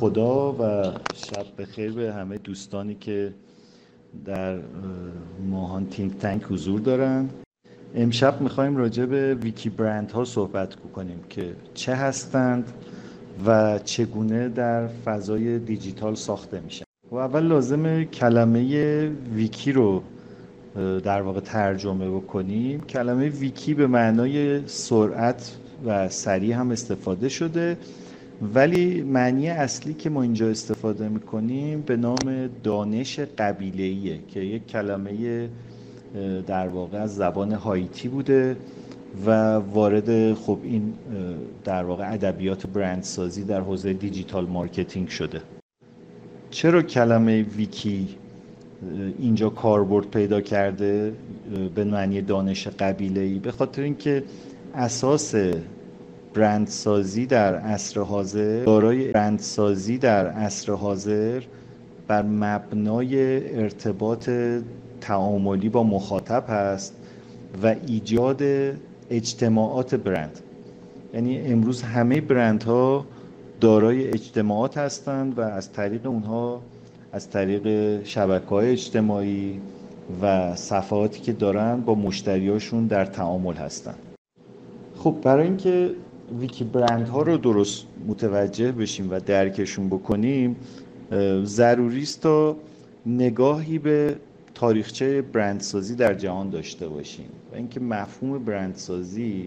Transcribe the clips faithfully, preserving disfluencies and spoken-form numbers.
خدا و شب بخیر به همه دوستانی که در ماهان تینک تانک حضور دارن. امشب میخوایم راجع به ویکی برند ها صحبت کنیم که چه هستند و چگونه در فضای دیجیتال ساخته میشن. و اول لازمه کلمه ویکی رو در واقع ترجمه بکنیم. کلمه ویکی به معنای سرعت و سریع هم استفاده شده، ولی معنی اصلی که ما اینجا استفاده میکنیم به نام دانش قبیله‌ایه که یک کلمه در واقع از زبان هایتی بوده و وارد خب این در واقع ادبیات برندسازی در حوزه دیجیتال مارکتینگ شده. چرا کلمه ویکی اینجا کاربرد پیدا کرده به معنی دانش قبیله‌ای؟ به خاطر اینکه اساس برندسازی در عصر حاضر دارای برندسازی در عصر حاضر بر مبنای ارتباط تعاملی با مخاطب هست و ایجاد اجتماعات برند. یعنی امروز همه برندها دارای اجتماعات هستند و از طریق اونها، از طریق شبکه‌های اجتماعی و صفحاتی که دارن با مشتریاشون در تعامل هستن. خب برای اینکه ویکی برند ها رو درست متوجه بشیم و درکشون بکنیم، ضروری است تا نگاهی به تاریخچه برندسازی در جهان داشته باشیم و اینکه مفهوم برندسازی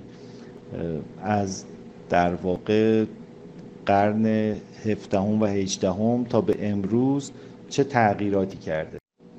از در واقع قرن هفدهم و هجدهم تا به امروز چه تغییراتی کرده.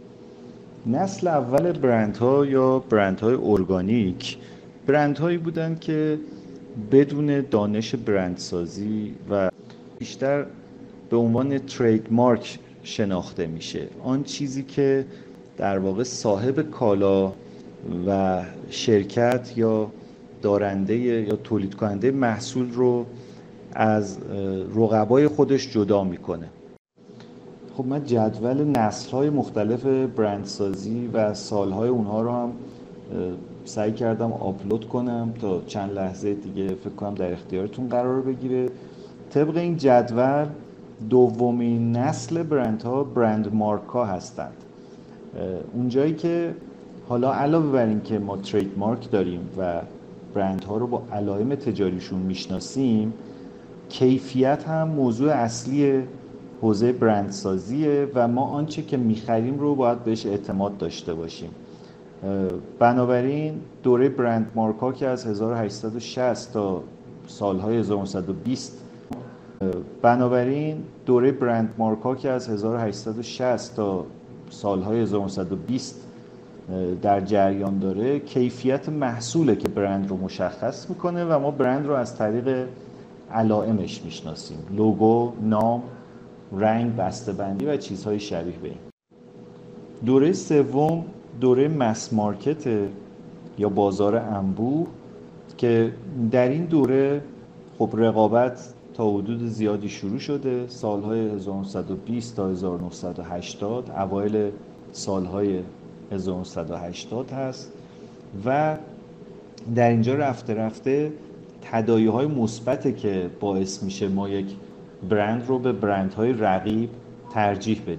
نسل اول برندها یا برندهای ارگانیک برندهایی بودند که بدون دانش برندسازی و بیشتر به عنوان ترید مارک شناخته میشه. آن چیزی که در واقع صاحب کالا و شرکت یا دارنده یا تولید کننده محصول رو از رقبای خودش جدا میکنه. خب من جدول نسل‌های مختلف برندسازی و سالهای اونها رو هم سعی کردم آپلود کنم تا چند لحظه دیگه فکر کنم در اختیارتون قرار بگیره. طبق این جدول دومین نسل برندها برند مارک ها هستند. اونجایی که حالا علاوه بر این که ما ترید مارک داریم و برندها رو با علائم تجاریشون میشناسیم، کیفیت هم موضوع اصلی حوزه برندسازیه و ما آنچه که میخریم رو باید بهش اعتماد داشته باشیم. بنابراین دوره برند مارک ها که از هزار و هشتصد و شصت تا سالهای هزار و نهصد و بیست بنابراین دوره برند مارک ها که از هزار و هشتصد و شصت تا سالهای هزار و نهصد و بیست در جریان داره، کیفیت محصوله که برند رو مشخص میکنه و ما برند رو از طریق علائمش میشناسیم: لوگو، نام، رنگ، بسته‌بندی و چیزهای شبیه به این. دوره سوم دوره مس مارکت یا بازار انبوه که در این دوره خب رقابت تا حدود زیادی شروع شده. سالهای هزار و نهصد و بیست تا هزار و نهصد و هشتاد، اوایل سالهای هزار و نهصد و هشتاد هست و در اینجا رفته رفته تداعی‌های مثبته که باعث میشه ما یک برند رو به برندهای رقیب ترجیح بدیم.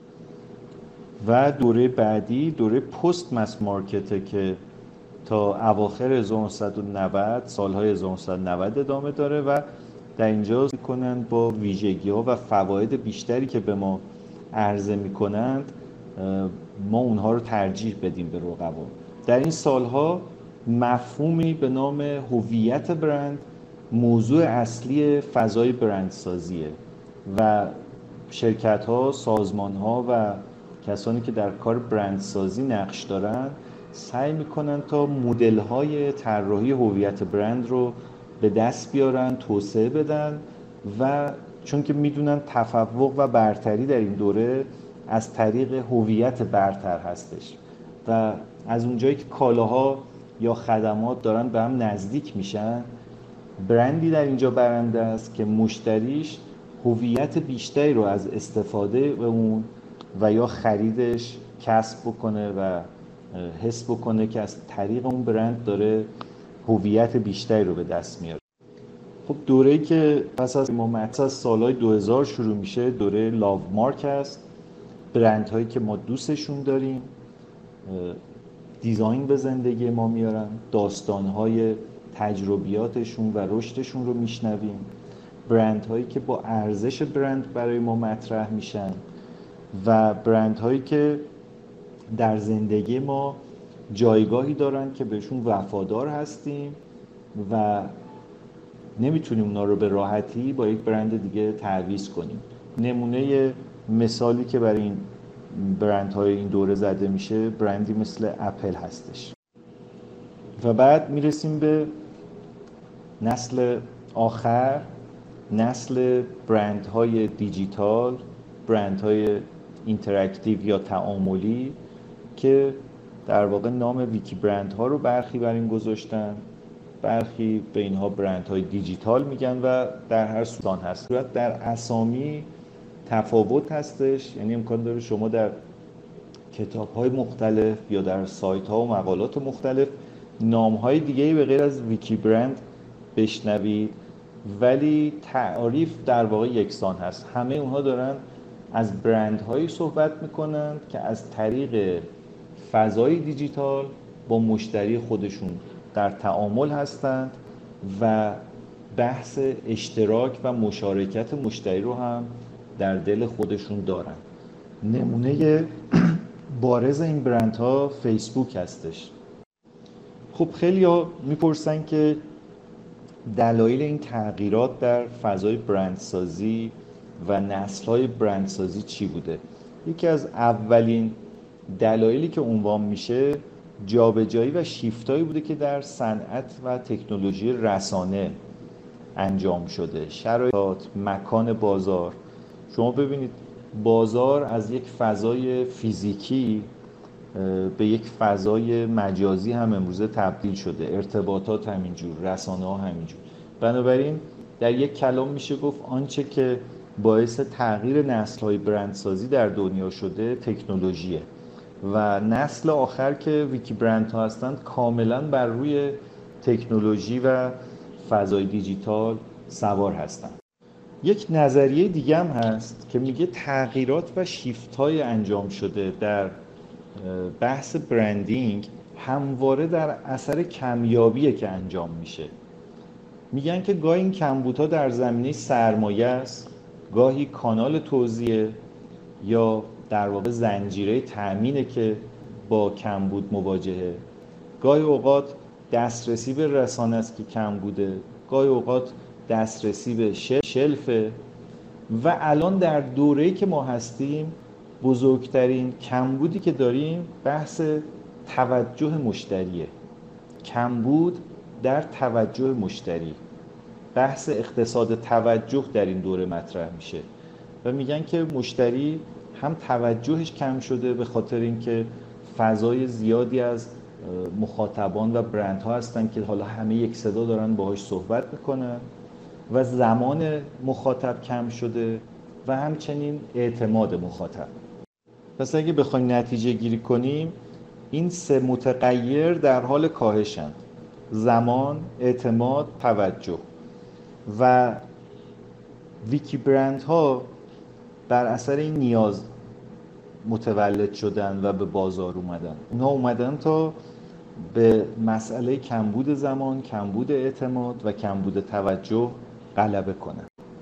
و دوره بعدی دوره پست مس مارکته که تا اواخر هزار و نهصد و نود، سالهای هزار و نهصد و نود ادامه داره و در اینجا میکنند با ویژگی‌ها و فواید بیشتری که به ما عرضه میکنند ما اونها رو ترجیح بدیم به رقبا. در این سالها مفهومی به نام هویت برند موضوع اصلی فضای برندسازیه و شرکت‌ها، سازمان‌ها و کسانی که در کار برندسازی نقش دارن سعی میکنن تا مدل‌های طراحی هویت برند رو به دست بیارن، توسعه بدن و چون که میدونن تفوق و برتری در این دوره از طریق هویت برتر هستش و از اونجایی که کالاها یا خدمات دارن به هم نزدیک میشن، برندی در اینجا برنده است که مشتریش هویت بیشتری رو از استفاده اون و یا خریدش کسب بکنه و حس بکنه که از طریق اون برند داره هویت بیشتری رو به دست میاره. خب دوره‌ای که پس از ما از سالهای دو هزار شروع میشه دوره لاو مارک است. برندهایی که ما دوستشون داریم دیزاین به زندگی ما میارن، داستانهای تجربیاتشون و رشدشون رو میشنویم، برندهایی که با ارزش برند برای ما مطرح میشن و برندهایی که در زندگی ما جایگاهی دارن که بهشون وفادار هستیم و نمیتونیم اونا رو به راحتی با یک برند دیگه تعویض کنیم. نمونه مثالی که برای این برندهای این دوره زده میشه برندی مثل اپل هستش. و بعد میرسیم به نسل آخر، نسل برندهای دیجیتال، برندهای اینتراکتیو یا تعاملی که در واقع نام ویکی برندها رو برخی بر این گذاشتن، برخی به اینها برندهای دیجیتال میگن و در هر صورت هست. در اسامی تفاوت هستش، یعنی امکان داره شما در کتاب‌های مختلف یا در سایت‌ها و مقالات مختلف نام‌های دیگه‌ای به غیر از ویکی برند بشنوید، ولی تعریف در واقع یکسان هست. همه اونها دارن از برندهایی صحبت میکنن که از طریق فضای دیجیتال با مشتری خودشون در تعامل هستند و بحث اشتراک و مشارکت مشتری رو هم در دل خودشون دارن. نمونه بارز این برندها فیسبوک هستش. خب خیلی ها میپرسن که دلایل این تغییرات در فضای برندسازی و نسل‌های برندسازی چی بوده؟ یکی از اولین دلایلی که عنوان میشه جابجایی و شیفتایی بوده که در صنعت و تکنولوژی رسانه انجام شده. شرایط، مکان بازار. شما ببینید بازار از یک فضای فیزیکی به یک فضای مجازی هم امروزه تبدیل شده، ارتباطات همینجور، رسانه ها همینجور. بنابراین در یک کلام میشه گفت آنچه که باعث تغییر نسل‌های برندسازی در دنیا شده تکنولوژیه و نسل آخر که ویکی برندها هستند کاملا بر روی تکنولوژی و فضای دیجیتال سوار هستند. یک نظریه دیگه هم هست که میگه تغییرات و شیفت‌های انجام شده در بحث برندینگ همواره در اثر کمیابیه که انجام میشه. میگن که گاهی این کمبودها در زمینه سرمایه است، گاهی کانال توزیع یا در واقع زنجیره تأمینه که با کمبود مواجهه، گاهی اوقات دسترسی به رسانه است که کمبوده، گاهی اوقات دسترسی به شلفه و الان در دوره‌ای که ما هستیم بزرگترین کمبودی که داریم بحث توجه مشتریه. کمبود در توجه مشتری، بحث اقتصاد توجه در این دوره مطرح میشه و میگن که مشتری هم توجهش کم شده به خاطر اینکه فضای زیادی از مخاطبان و برندها هستن که حالا همه یک صدا دارن باهاش صحبت میکنن و زمان مخاطب کم شده و همچنین اعتماد مخاطب. پس اگه بخوایم نتیجه گیری کنیم این سه متغیر در حال کاهشند: زمان، اعتماد، توجه. و ویکی برندها بر اثر این نیاز متولد شدن و به بازار اومدن. اونها اومدن تا به مسئله کمبود زمان، کمبود اعتماد و کمبود توجه غلبه کنن.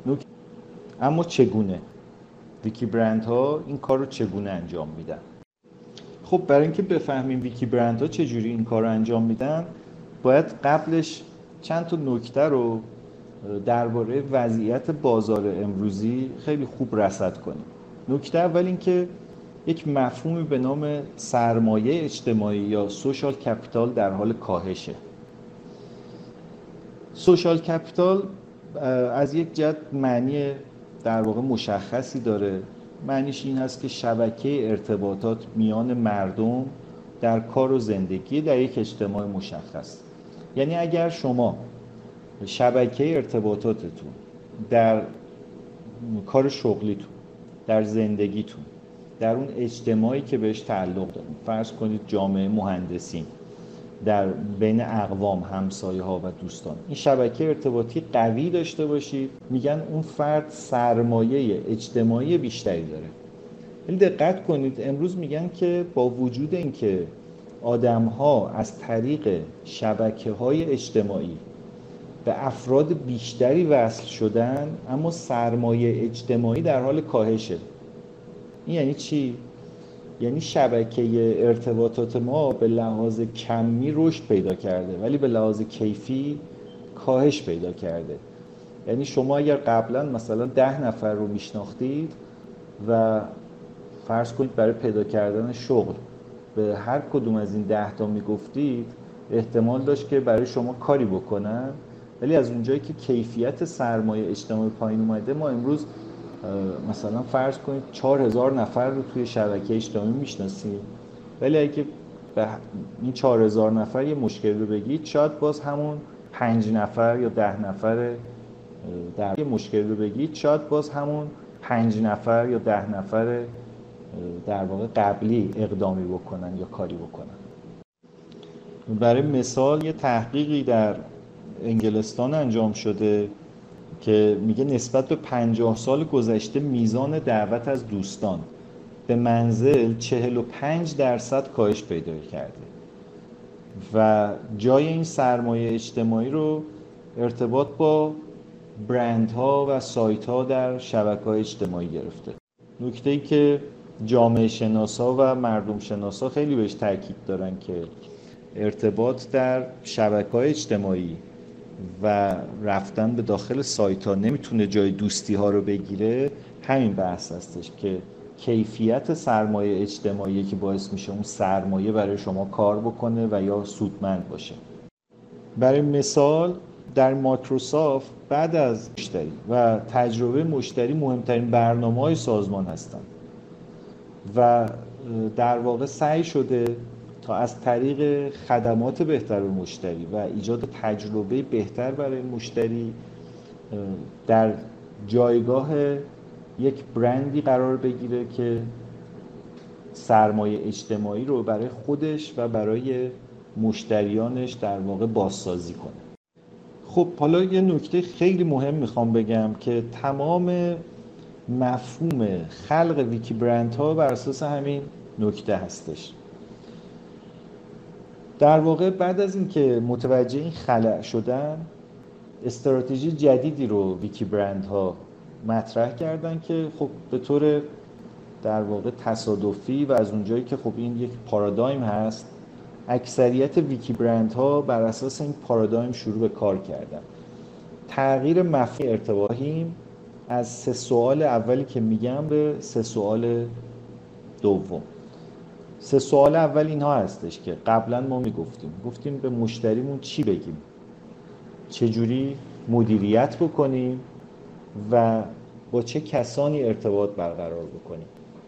اما چگونه؟ ویکی برندها این کار رو چگونه انجام میدن؟ خب برای اینکه بفهمیم ویکی برندها چجوری این کار رو انجام میدن باید قبلش چند تا نکته رو درباره وضعیت بازار امروزی خیلی خوب رصد کنیم. نکته اول این که یک مفهومی به نام سرمایه اجتماعی یا سوشال کپیتال در حال کاهشه. سوشال کپیتال از یک جهت معنی در واقع مشخصی داره. معنیش این هست که شبکه ارتباطات میان مردم در کار و زندگی در یک اجتماع مشخص. یعنی اگر شما شبکه ارتباطاتتون در کار شغلیتون، در در اون اجتماعی که بهش تعلق دارید، فرض کنید جامعه مهندسین در بین اقوام، همسایه ها و دوستان. این شبکه ارتباطی قوی داشته باشید، میگن اون فرد سرمایه اجتماعی بیشتری داره. ولی دقت کنید امروز میگن که با وجود اینکه آدم‌ها از طریق شبکه‌های اجتماعی به افراد بیشتری وصل شدن، اما سرمایه اجتماعی در حال کاهشه. این یعنی چی؟ یعنی شبکه ارتباطات ما به لحاظ کمی رشد پیدا کرده ولی به لحاظ کیفی کاهش پیدا کرده. یعنی شما اگر قبلا مثلا ده نفر رو میشناختید و فرض کنید برای پیدا کردن شغل به هر کدوم از این ده تا میگفتید، احتمال داشت که برای شما کاری بکنن. ولی از اونجایی که کیفیت سرمایه اجتماعی پایین اومده، ما امروز مثلا فرض کنید چهار هزار نفر رو توی شبکه اجتماعی میشناسیم، ولی اگه به این چهار هزار نفر یه مشکل رو بگید، شاید باز همون پنج نفر یا ده نفر در یه مشکل رو بگید شاید باز همون پنج نفر یا ده نفر در واقع قبلی اقدامی بکنن یا کاری بکنن. برای مثال یه تحقیقی در انگلستان انجام شده که میگه نسبت به پنجاه سال گذشته میزان دعوت از دوستان به منزل چهل و پنج درصد کاهش پیدا کرده و جای این سرمایه اجتماعی رو ارتباط با برندها و سایت‌ها در شبکه‌های اجتماعی گرفته. نکته‌ای که جامعه شناسا و مردم شناسا خیلی بهش تاکید دارن که ارتباط در شبکه‌های اجتماعی و رفتن به داخل سایت ها نمیتونه جای دوستی ها رو بگیره، همین بحث هستش که کیفیت سرمایه اجتماعی که باعث میشه اون سرمایه برای شما کار بکنه و یا سودمند باشه. برای مثال در مایکروسافت بعد از مشتری و تجربه مشتری مهمترین برنامه‌های سازمان هستن و در واقع سعی شده تا از طریق خدمات بهتر به مشتری و ایجاد تجربه بهتر برای مشتری در جایگاه یک برندی قرار بگیره که سرمایه اجتماعی رو برای خودش و برای مشتریانش در واقع بازسازی کنه. خب حالا یه نکته خیلی مهم میخوام بگم که تمام مفهوم خلق ویکی برند ها بر اساس همین نکته هستش. در واقع بعد از اینکه متوجه این خلأ شدن، استراتژی جدیدی رو ویکی برند ها مطرح کردن که خب به طور در واقع تصادفی و از اونجایی که خب این یک پارادایم هست، اکثریت ویکی برند ها بر اساس این پارادایم شروع به کار کردن. تغییر مفهوم ارتباطیم از سه سوال اولی که میگم به سه سوال دوم. سه سوال اول اینها هستش که قبلا ما میگفتیم گفتیم به مشتریمون چی بگیم، چجوری مدیریت بکنیم و با چه کسانی ارتباط برقرار بکنیم.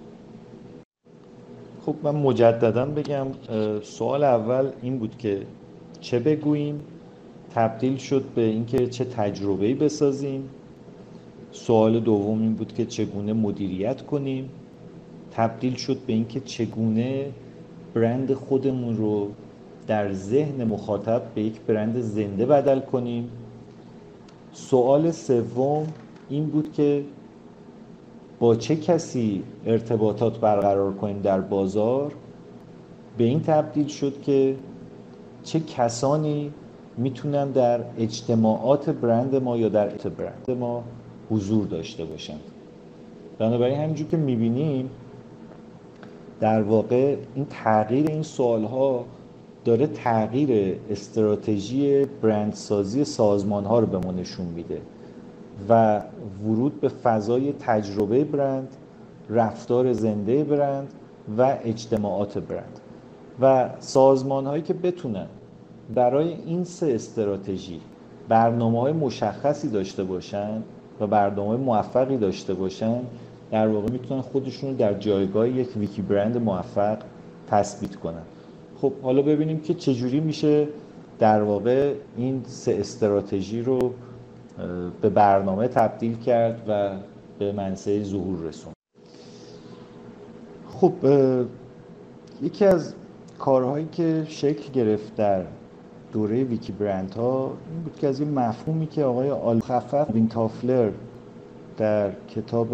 خب من مجددا بگم سوال اول این بود که چه بگوییم، تبدیل شد به اینکه چه تجربه‌ای بسازیم. سوال دوم این بود که چگونه مدیریت کنیم، تبدیل شد به اینکه چگونه برند خودمون رو در ذهن مخاطب به یک برند زنده بدل کنیم. سوال سوم این بود که با چه کسی ارتباطات برقرار کنیم در بازار. به این تبدیل شد که چه کسانی میتونن در اجتماعات برند ما یا در برند ما حضور داشته باشند. بنابراین همینجور که میبینیم در واقع این تغییر این سوالها داره تغییر استراتژی برندسازی سازمان‌ها رو به ما نشون میده و ورود به فضای تجربه برند، رفتار زنده برند و اجتماعات برند. و سازمان‌هایی که بتونن برای این سه استراتژی برنامه‌های مشخصی داشته باشن و برنامه موفقی داشته باشن، در واقع میتونن خودشون رو در جایگاه یک ویکی برند موفق تثبیت کنن. خب حالا ببینیم که چجوری میشه در واقع این سه استراتژی رو به برنامه تبدیل کرد و به منصه ظهور رسوند. خب یکی از کارهایی که شکل گرفت در دوره ویکی برند ها این بود که از این مفهومی که آقای آل خفف وین تافلر در کتاب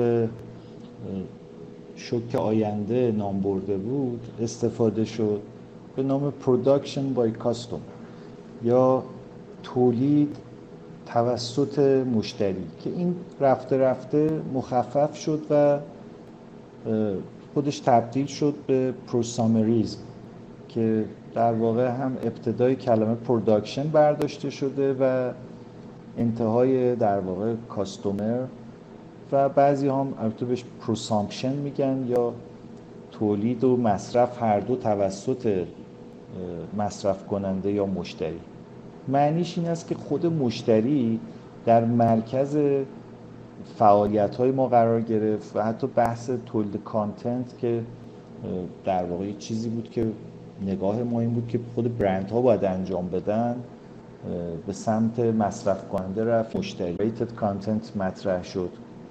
شوک آینده نام برده بود استفاده شد به نام Production by Custom یا تولید توسط مشتری، که این رفته رفته مخفف شد و خودش تبدیل شد به پروسامریزم که در واقع هم ابتدای کلمه پروداکشن برداشته شده و انتهای در واقع کاستومر و بعضی هم البته بهش پروسامپشن میگن یا تولید و مصرف هر دو توسط مصرف کننده یا مشتری. معنیش این است که خود مشتری در مرکز فعالیت‌های ما قرار گرفت و حتی بحث تولید کانتنت که در واقع چیزی بود که نگاه ما این بود که خود برندها باید انجام بدن به سمت مصرف کننده رفت، مشتری ریتد کانتنت مطرح شد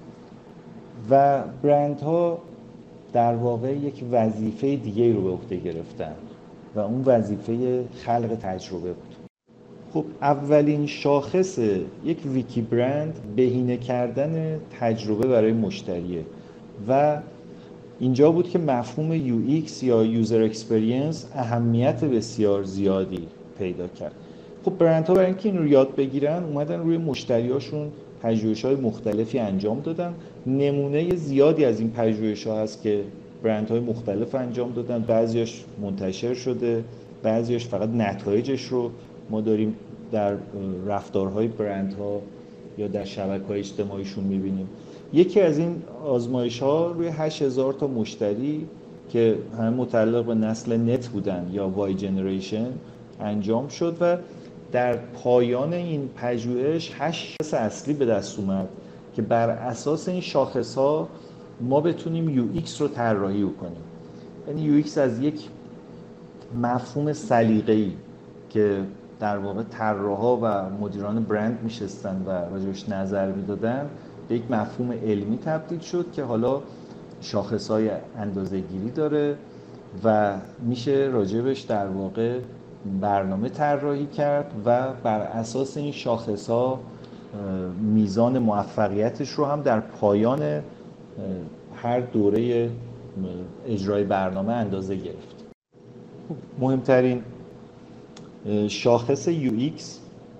و برندها در واقع یک وظیفه دیگه رو به عهده گرفتن و اون وظیفه خلق تجربه بود. خب اولین شاخص یک ویکی برند بهینه کردن تجربه برای مشتریه و اینجا بود که مفهوم یو ایکس یا یوزر اکسپریانس اهمیت بسیار زیادی پیدا کرد. خب برندها برای اینکه این رو یاد بگیرن اومدن روی مشتریاشون پژوهش‌های مختلفی انجام دادن. نمونه زیادی از این پژوهش‌ها هست که برندهای مختلف انجام دادن، بعضیاش منتشر شده، بعضیاش فقط نتایجش رو ما داریم در رفتارهای برندها یا در شبکه‌های اجتماعیشون می‌بینیم. یکی از این آزمایش‌ها روی هشت هزار تا مشتری که همه متعلق به نسل نت بودن یا وای جنریشن انجام شد و در پایان این پژوهش هشت شاخص اصلی به دست اومد که بر اساس این شاخص‌ها ما بتونیم یو ایکس رو طراحی کنیم. یعنی یو ایکس از یک مفهوم سلیقه‌ای که در واقع طراحا و مدیران برند میشستن و راجعش نظر میدادن به یک مفهوم علمی تبدیل شد که حالا شاخص‌های اندازه‌گیری داره و میشه راجبش در واقع برنامه طراحی کرد و بر اساس این شاخص‌ها میزان موفقیتش رو هم در پایان هر دوره اجرای برنامه اندازه گرفت. مهمترین شاخص یو ایکس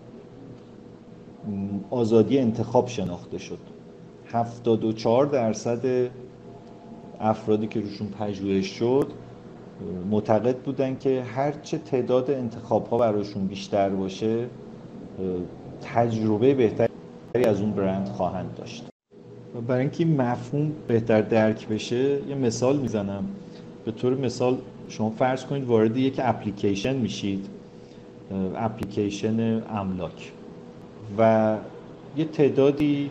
آزادی انتخاب شناخته شد. هفتاد و چهار درصد افرادی که روشون پژوهش شد معتقد بودن که هرچه تعداد انتخاب‌ها براشون بیشتر باشه تجربه بهتری از اون برند خواهند داشت. برای اینکه مفهوم بهتر درک بشه یه مثال میزنم. به طور مثال شما فرض کنید وارد یک اپلیکیشن میشید، اپلیکیشن املاک، و یه تعدادی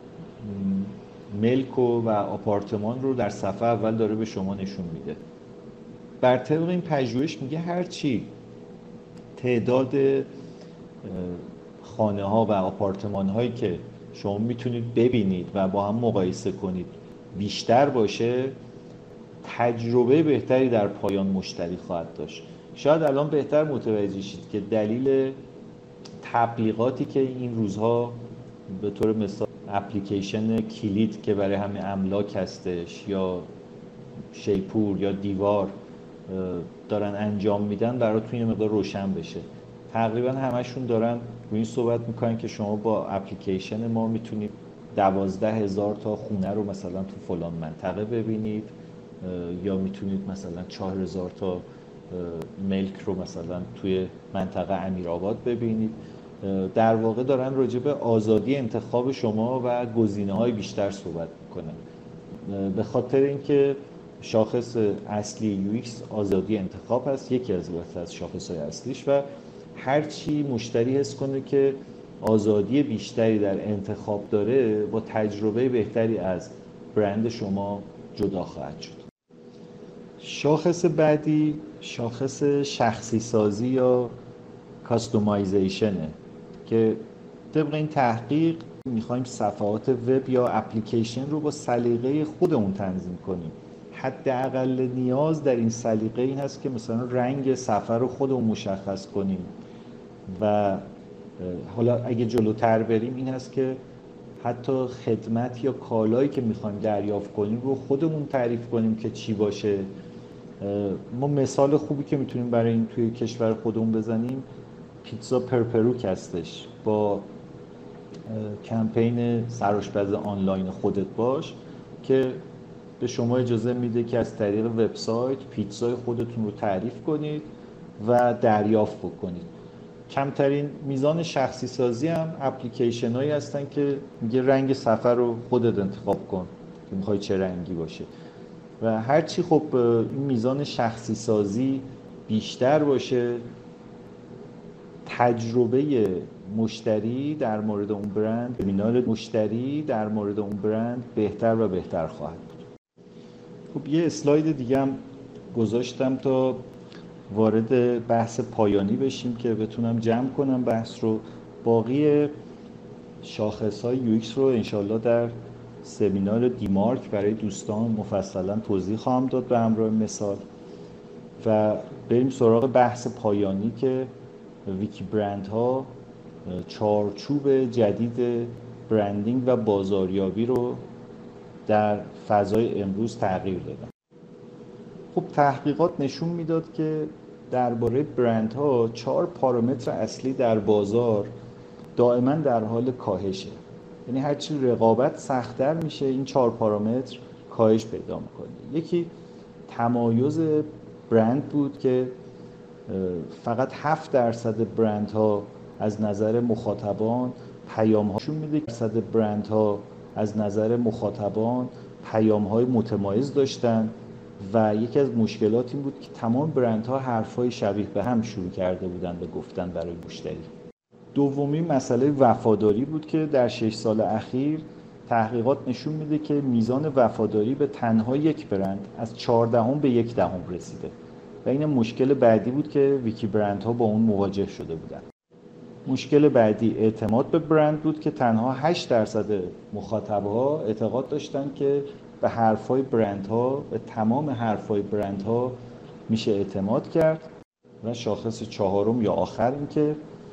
ملک و آپارتمان رو در صفحه اول داره به شما نشون میده. بر طبق این پژوهش میگه هرچی تعداد خانه ها و آپارتمان هایی که شما میتونید ببینید و با هم مقایسه کنید بیشتر باشه تجربه بهتری در پایان مشتری خواهد داشت. شاید الان بهتر متوجه شید که دلیل تبلیغاتی که این روزها به طور مثال اپلیکیشن کلید که برای همین املاک هستش یا شیپور یا دیوار دارن انجام میدن براتون یه مقدار روشن بشه. تقریبا همشون دارن روی این صحبت میکنن که شما با اپلیکیشن ما میتونید دوازده هزار تا خونه رو مثلا تو فلان منطقه ببینید یا میتونید مثلا چهار هزار تا ملک رو مثلا توی منطقه امیرآباد ببینید. در واقع دارن راجع به آزادی انتخاب شما و گزینه‌های بیشتر صحبت میکنن. به خاطر اینکه شاخص اصلی یو ایکس آزادی انتخاب هست، یکی از از شاخص‌های اصلیش، و هر چی مشتری حس کنه که آزادی بیشتری در انتخاب داره با تجربه بهتری از برند شما جدا خواهد شد. شاخص بعدی شاخص شخصی سازی یا کاستومایزیشنه که طبق این تحقیق میخوایم صفحات وب یا اپلیکیشن رو با سلیقه خودمون تنظیم کنیم. حداقل نیاز در این سلیقه این هست که مثلا رنگ سفر رو خودمون مشخص کنیم و حالا اگه جلوتر بریم این هست که حتی خدمت یا کالایی که میخوایم دریافت کنیم رو خودمون تعریف کنیم که چی باشه. ما مثال خوبی که میتونیم برای این توی کشور خودمون بزنیم پیتزا پرپروک هستش با کمپین سرآشپز آنلاین خودت باش که به شما اجازه میده که از طریق وبسایت پیتزای خودتون رو تعریف کنید و دریافت بکنید. کمترین میزان شخصی سازی هم اپلیکیشن هایی هستن که میگه رنگ سفر رو خودت انتخاب کن که میخوای چه رنگی باشه و هرچی خب این میزان شخصی سازی بیشتر باشه تجربه مشتری در مورد اون برند، ترمینال مشتری در مورد اون برند بهتر و بهتر خواهد بود. خب یه اسلاید دیگه هم گذاشتم تا وارد بحث پایانی بشیم که بتونم جمع کنم بحث رو. باقی شاخص‌های یو ایکس رو انشالله در سمینار دیمارک برای دوستان مفصلا توضیح خواهم داد به همراه مثال و بریم سراغ بحث پایانی که ویکی برند ها چارچوب جدید برندینگ و بازاریابی رو در فضای امروز تغییر دادن. خب تحقیقات نشون میداد که درباره برند ها چهار پارامتر اصلی در بازار دائما در حال کاهشه. یعنی هرچی رقابت سخت‌تر میشه این چهار پارامتر کاهش پیدا میکنه. یکی تمایز برند بود که فقط هفت درصد برندها از نظر مخاطبان پیام‌هاشون میده درصد برندها از نظر مخاطبان پیام‌های متمایز داشتن و یکی از مشکلات این بود که تمام برندها حرف‌های شبیه به هم شروع کرده بودن به گفتن برای مشتری. دومی مسئله وفاداری بود که در شش سال اخیر تحقیقات نشون میده که میزان وفاداری به تنها یک برند از چهاردهم به یک دهم رسیده و این مشکل بعدی بود که ویکی برندها با اون مواجه شده بودن. مشکل بعدی اعتماد به برند بود که تنها هشت درصد مخاطبها اعتقاد داشتن که به حرفای برندها، به تمام حرفای برندها میشه اعتماد کرد. و شاخص چهارم یا آخر این که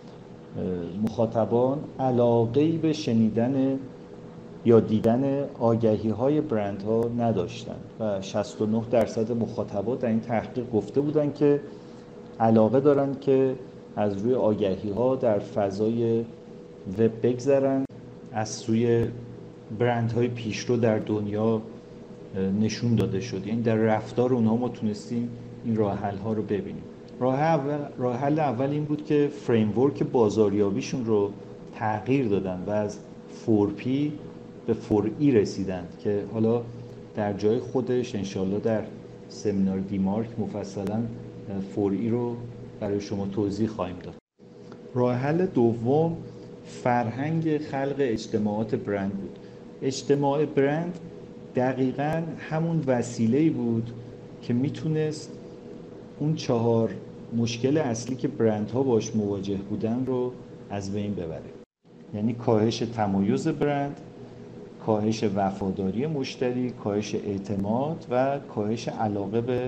مخاطبان علاقه‌ای به شنیدن یا دیدن آگهی‌های برندها نداشتند و شصت و نه درصد مخاطبا در این تحقیق گفته بودند که علاقه دارند که از روی آگهی‌ها در فضای وب بگذرن، از سوی برندهای پیشرو در دنیا نشون داده شد. یعنی در رفتار اونها ما تونستیم این راه حل‌ها رو ببینیم. راه اول راه حل اول این بود که فریم ورک بازاریابیشون رو تغییر دادن و از فور پی به فور ای رسیدن که حالا در جای خودش انشالله در سمینار دیمارک مفصلا فور ای رو برای شما توضیح خواهیم داد. راه حل دوم فرهنگ خلق اجتماعات برند بود. اجتماع برند دقیقاً همون وسیله‌ای بود که میتونست اون چهار مشکل اصلی که برندها باش مواجه بودن رو از بین ببره. یعنی کاهش تمایز برند، کاهش وفاداری مشتری، کاهش اعتماد و کاهش علاقه به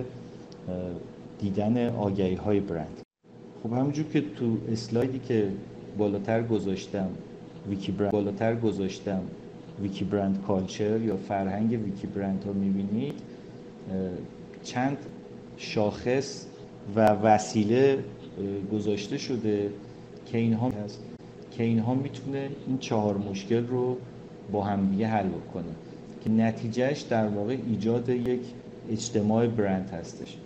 دیدن آگهی‌های برند. خب همونجور که تو اسلایدی که بالاتر گذاشتم ویکی برند بالاتر گذاشتم ویکی برند کالچر یا فرهنگ ویکی برند ها می‌بینید چند شاخص و وسیله گذاشته شده که اینها هست که اینها میتونه این چهار مشکل رو با هم دیگه حل بکنه که نتیجهش در واقع ایجاد یک اجتماع برند هستش.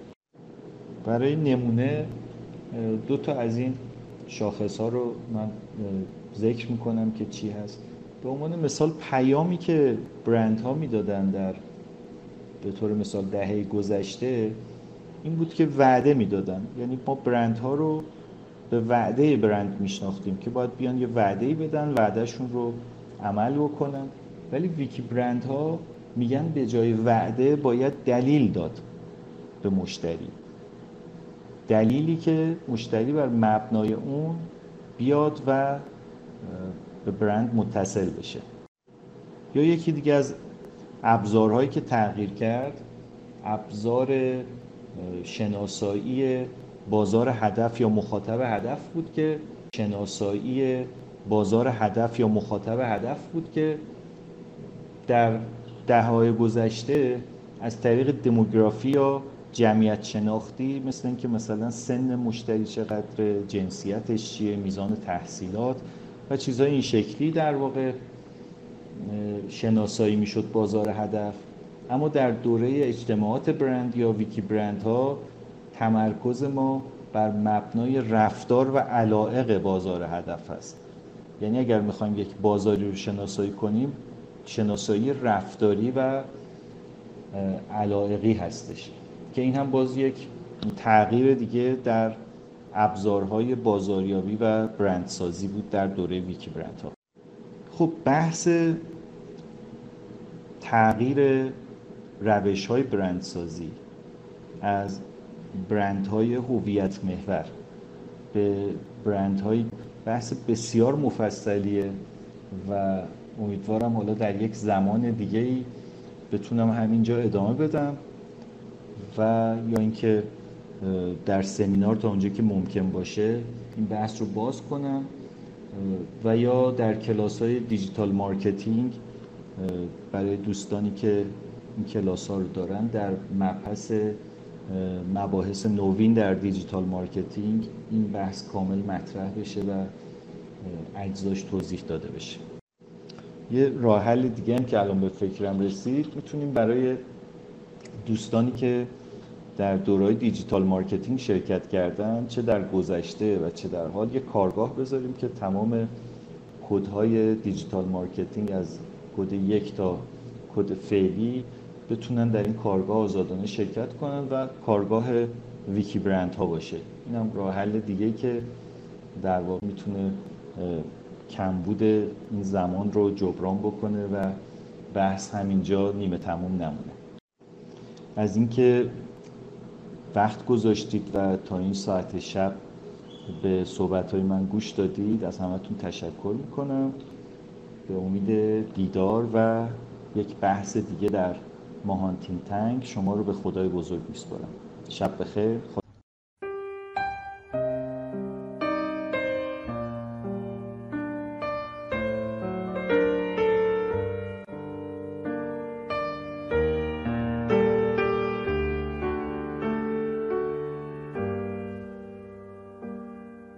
برای نمونه دو تا از این شاخص ها رو من ذکر میکنم که چی هست. به عنوان مثال پیامی که برند ها میدادن در به طور مثال دهه گذشته این بود که وعده میدادن. یعنی ما برندها رو به وعده برند میشناختیم که باید بیان یه وعده‌ای بدن، وعدهشون رو عمل بکنن. ولی ویکی برندها میگن به جای وعده باید دلیل داد به مشتری، دلیلی که مشتری بر مبنای اون بیاد و به برند متصل بشه. یا یکی دیگه از ابزارهایی که تغییر کرد ابزار شناسایی بازار هدف یا مخاطب هدف بود که شناسایی بازار هدف یا مخاطب هدف بود که در دهه‌های گذشته از طریق دموگرافی یا جمعیت شناختی، مثل اینکه مثلا سن مشتری چقدر، جنسیتش چیه، میزان تحصیلات و چیزهای این شکلی در واقع شناسایی میشد بازار هدف. اما در دوره اجتماعات برند یا ویکی برند ها تمرکز ما بر مبنای رفتار و علایق بازار هدف است. یعنی اگر میخوایم یک بازاری رو شناسایی کنیم، شناسایی رفتاری و علایقی هستش که این هم باز یک تغییر دیگه در ابزارهای بازاریابی و برندسازی بود در دوره ویکی برند ها. خب بحث تغییر روش‌های برندسازی از برندهای هویت محور به برندهای بحث بسیار مفصلیه و امیدوارم حالا در یک زمان دیگه‌ای بتونم همینجا ادامه بدم و یا اینکه در سمینار تا اونجا که ممکن باشه این بحث رو باز کنم و یا در کلاس‌های دیجیتال مارکتینگ برای دوستانی که این کلاس‌ها رو دارن در مبحث مباحث نوین در دیجیتال مارکتینگ این بحث کامل مطرح بشه و اجزاش توضیح داده بشه. یه راه حل دیگه هم که الان به فکرم رسید، میتونیم برای دوستانی که در دوره‌های دیجیتال مارکتینگ شرکت کردن، چه در گذشته و چه در حال، یه کارگاه بذاریم که تمام کدهای دیجیتال مارکتینگ از کد یک تا کد فعلی بتونن در این کارگاه آزادانه شرکت کنن و کارگاه ویکی برند ها باشه. این هم راه حل دیگه که در واقع میتونه کمبود این زمان رو جبران بکنه و بحث همینجا نیمه تموم نمونه. از اینکه وقت گذاشتید و تا این ساعت شب به صحبت‌های من گوش دادید، از همتون تشکر میکنم. به امید دیدار و یک بحث دیگه در ماهان تینک تانک شما رو به خدای بزرگ میسپارم. شب بخیر.